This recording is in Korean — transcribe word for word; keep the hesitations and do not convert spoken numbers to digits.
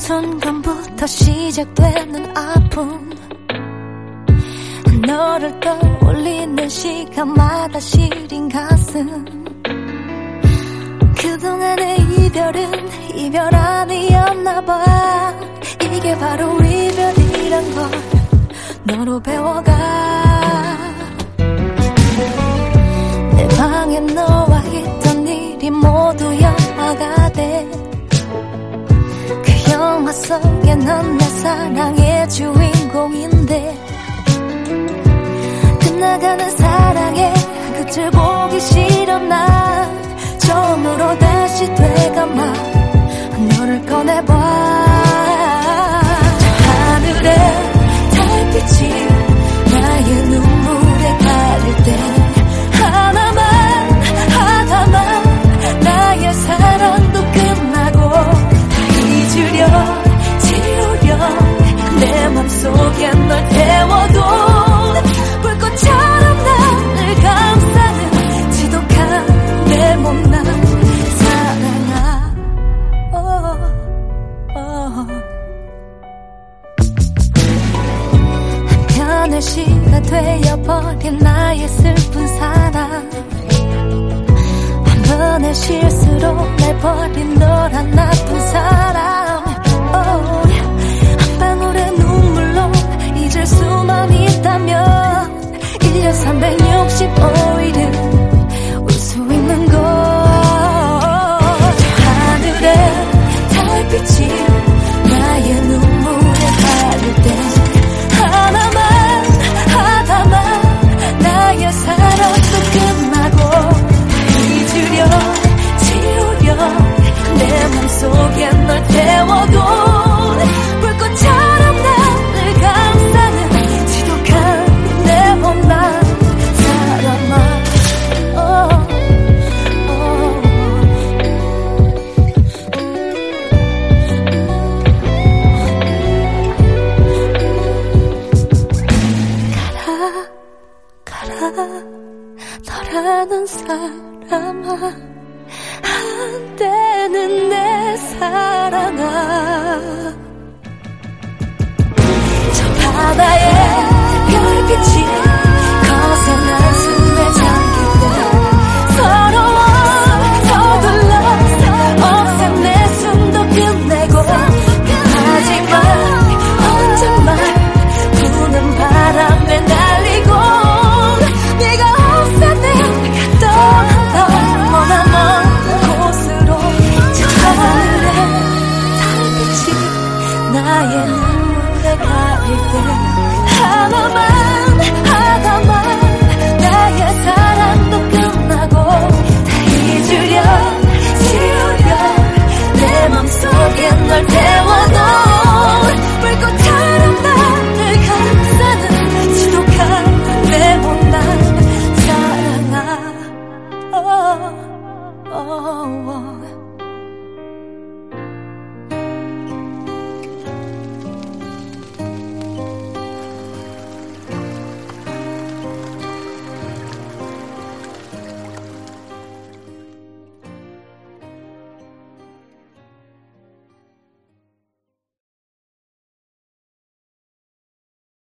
순간부터 시작되는 아픔, 너를 떠올리는 시간마다 시린 가슴. 그동안의 이별은 이별 아니었나봐. 이게 바로 이별이란 걸 너로 배워가. 내 방에 너와 있던 일이 모두 영화가 돼. 그 영화 속에 넌 내 사랑의 주인공인데, 끝나가는 사랑의 끝을 보기 싫어. 난 처음으로 다시 되감아 너를 꺼내봐. 하늘에 달빛이 나의 눈물에 가릴 때 하나만 하나만 나의 사랑도 끝나고 다 잊으려 지우려 내 맘속에 널 태워도 불꽃처럼 나를 감싸는 지독한 내 못난 사랑아. oh, oh. 한편의 시가 되어버린 나의 슬픈 사랑, 한 번의 실수로 날 버린 너란 나쁜 사람. oh. 한 방울의 눈물로 잊을 수만 있다면 일 년 삼백육십오 일은 울 수 있는 걸. 하늘에 달빛이 나의 눈물에 가릴 때 하나만 하나만 나의 사랑도 끝나고 잊으려 지우려 내 맘속에 널 태워도 불꽃처럼 나를 감싸는 지독한 내 못난 사랑아. oh, oh. 가라 가라 너라는 사람아, 한때는 내 사랑아.